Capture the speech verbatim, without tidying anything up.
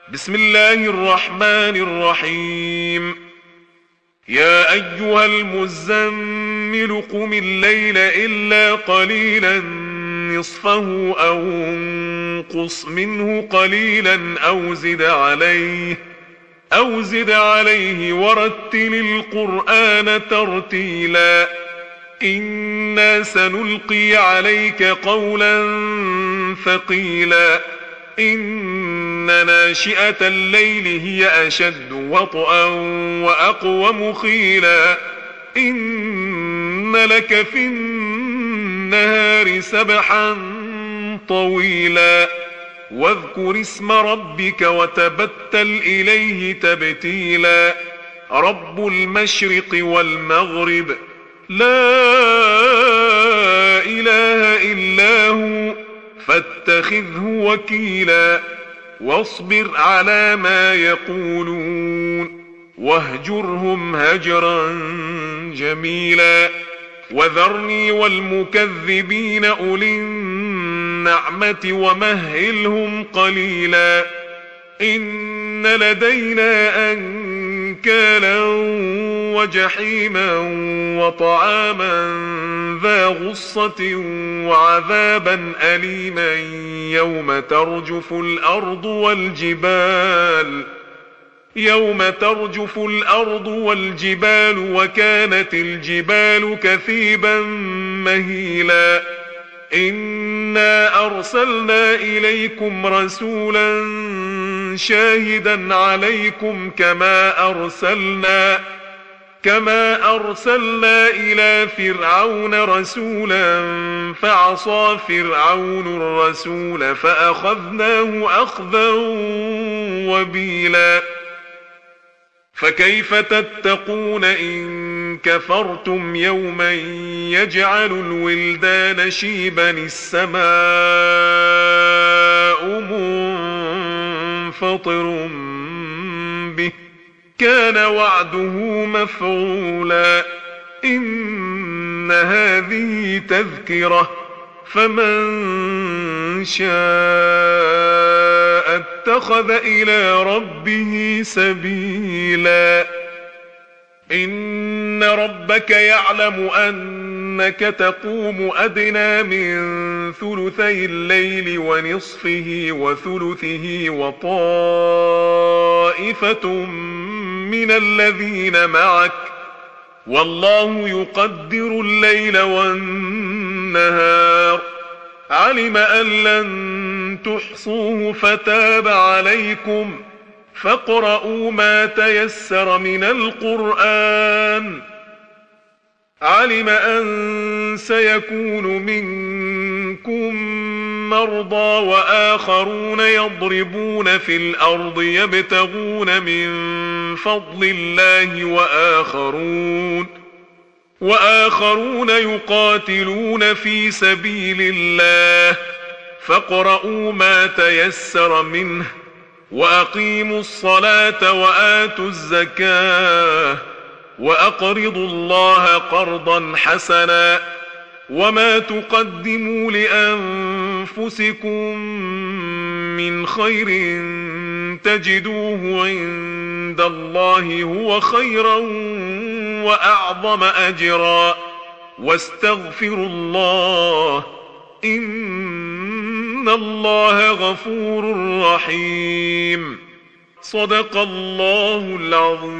بسم الله الرحمن الرحيم. يا أيها المزمل قم الليل إلا قليلا نصفه أو انقص منه قليلا أو زد عليه أو زد عليه ورتل القرآن ترتيلا إنا سنلقي عليك قولا ثقيلا إن ناشئة الليل هي أشد وطئا وأقوم قيلا إن لك في النهار سبحا طويلا واذكر اسم ربك وتبتل إليه تبتيلا رب المشرق والمغرب لا إله إلا هو فاتخذه وكيلا واصبر على ما يقولون واهجرهم هجرا جميلا وذرني والمكذبين أولي النعمة ومهلهم قليلا إن لدينا أنكالا وجحيما وطعاما ذا غصة وعذابا أليما يوم ترجف الأرض والجبال يوم ترجف الأرض والجبال وكانت الجبال كثيبا مهيلا إنا أرسلنا إليكم رسولا شاهدا عليكم كما أرسلنا كما أرسلنا إلى فرعون رسولا فعصى فرعون الرسول فأخذناه أخذا وبيلا فكيف تتقون إن كفرتم يوما يجعل الولدان شيبا السماء منفطر به كان وعده مفعولا إن هذه تذكرة فمن شاء اتخذ إلى ربه سبيلا إن ربك يعلم أنك تقوم أدنى من ثلثي الليل ونصفه وثلثه وطائفة من الذين معك والله يقدر الليل والنهار علم أن لن تحصوه فتاب عليكم فاقرؤوا ما تيسر من القرآن علم أن سيكون منكم مرضى وآخرون يضربون في الأرض يبتغون من فضل الله وآخرون وآخرون يقاتلون في سبيل الله فاقرؤوا ما تيسر منه وأقيموا الصلاة وآتوا الزكاة وأقرضوا الله قرضا حسنا وما تقدموا لأنفسكم من خير تجدوه عند الله هو خيرا وأعظم أجرا واستغفروا الله إن الله غفور رحيم صدق الله العظيم.